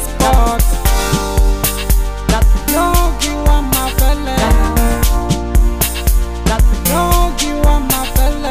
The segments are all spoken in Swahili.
passport. Yogi wa mafele, yogi wa mafele.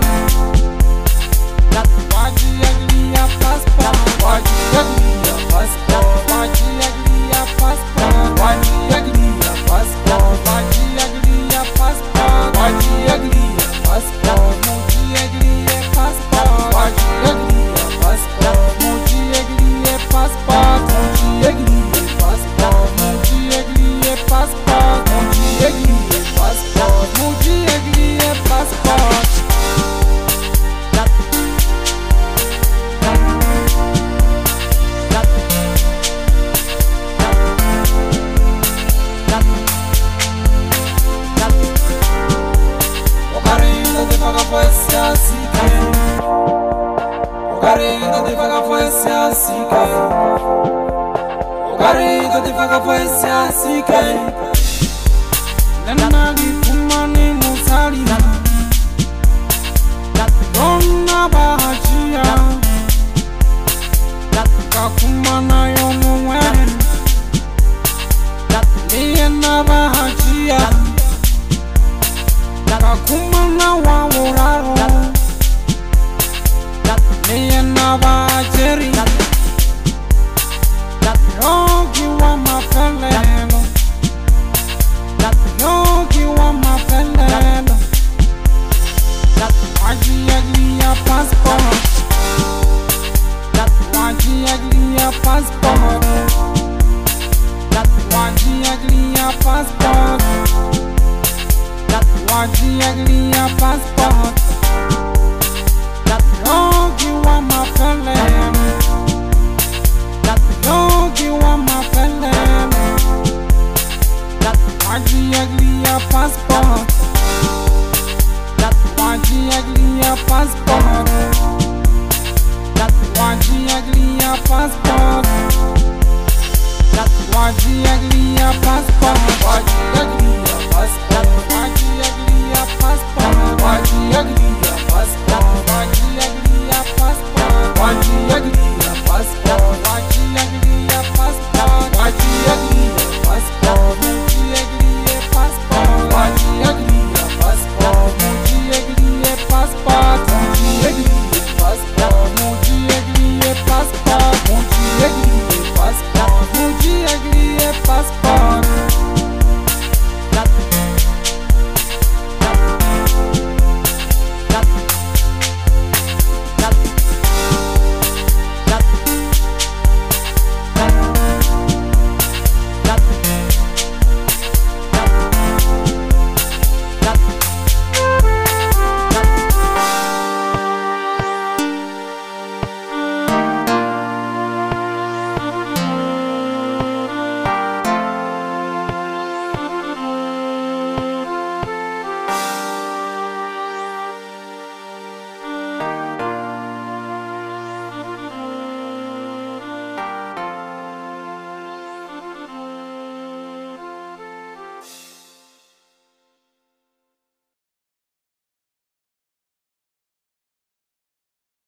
Waji agli ya passport, waji agli ya passport, waji agli ya passport, waji agli ya passport, waji agli ya passport, waji agli ya passport, muji agli ya passport, waji agli ya passport, muji agli ya passport, muji agli ya passport, muji agli ya passport, muji agli ya passport, muji agli ya passport. Ogarito te faga fuese así que Nenagi kumani musali Donna bahajia Kakumana yomuwe Liena bahajia Kakumana wawuraro Liena bahajeri Yogi wa mafelelo, yogi wa mafelelo. Waji agli ya passport, waji agli ya passport, waji agli ya passport, waji agli ya passport. Yogi wa mafelelo. Yogi wa mafelelo, waji agli ya passport, waji agli ya passport, waji agli ya passport, waji agli ya passport, waji agli ya passport, waji agli ya passport, waji agli ya passport, waji agli ya passport, waji agli ya passport, waji agli ya passport, waji agli ya passport, muji agli ya passport, waji agli ya passport, muji agli ya passport, muji agli ya passport, muji agli ya passport, muji agli ya passport, muji agli ya passport.